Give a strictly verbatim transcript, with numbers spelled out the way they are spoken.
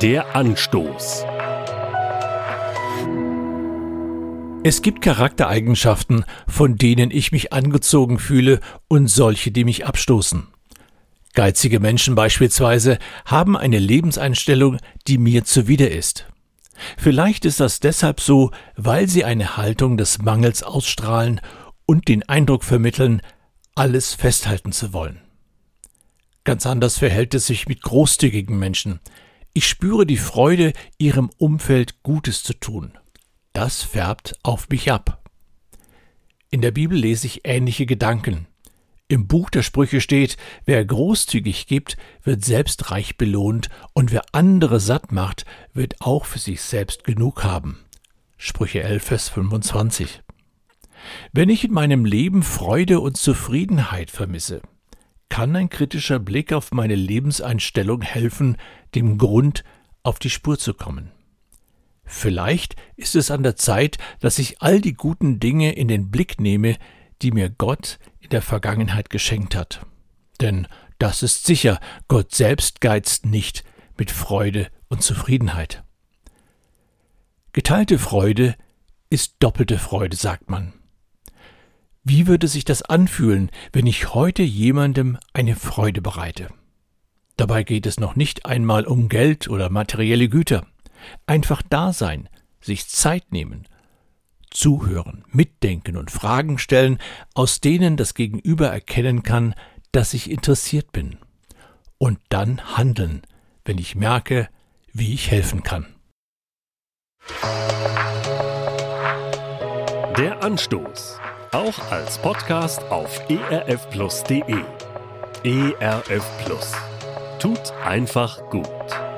Der Anstoß. Es gibt Charaktereigenschaften, von denen ich mich angezogen fühle, und solche, die mich abstoßen. Geizige Menschen beispielsweise haben eine Lebenseinstellung, die mir zuwider ist. Vielleicht ist das deshalb so, weil sie eine Haltung des Mangels ausstrahlen und den Eindruck vermitteln, alles festhalten zu wollen. Ganz anders verhält es sich mit großzügigen Menschen. Ich spüre die Freude, ihrem Umfeld Gutes zu tun. Das färbt auf mich ab. In der Bibel lese ich ähnliche Gedanken. Im Buch der Sprüche steht, wer großzügig gibt, wird selbst reich belohnt, und wer andere satt macht, wird auch für sich selbst genug haben. Sprüche elf, Vers fünfundzwanzig. Wenn ich in meinem Leben Freude und Zufriedenheit vermisse, kann ein kritischer Blick auf meine Lebenseinstellung helfen, dem Grund auf die Spur zu kommen. Vielleicht ist es an der Zeit, dass ich all die guten Dinge in den Blick nehme, die mir Gott in der Vergangenheit geschenkt hat. Denn das ist sicher, Gott selbst geizt nicht mit Freude und Zufriedenheit. Geteilte Freude ist doppelte Freude, sagt man. Wie würde sich das anfühlen, wenn ich heute jemandem eine Freude bereite? Dabei geht es noch nicht einmal um Geld oder materielle Güter. Einfach da sein, sich Zeit nehmen, zuhören, mitdenken und Fragen stellen, aus denen das Gegenüber erkennen kann, dass ich interessiert bin. Und dann handeln, wenn ich merke, wie ich helfen kann. Der Anstoß. Auch als Podcast auf e r f plus punkt d e. E R F Plus. Tut einfach gut.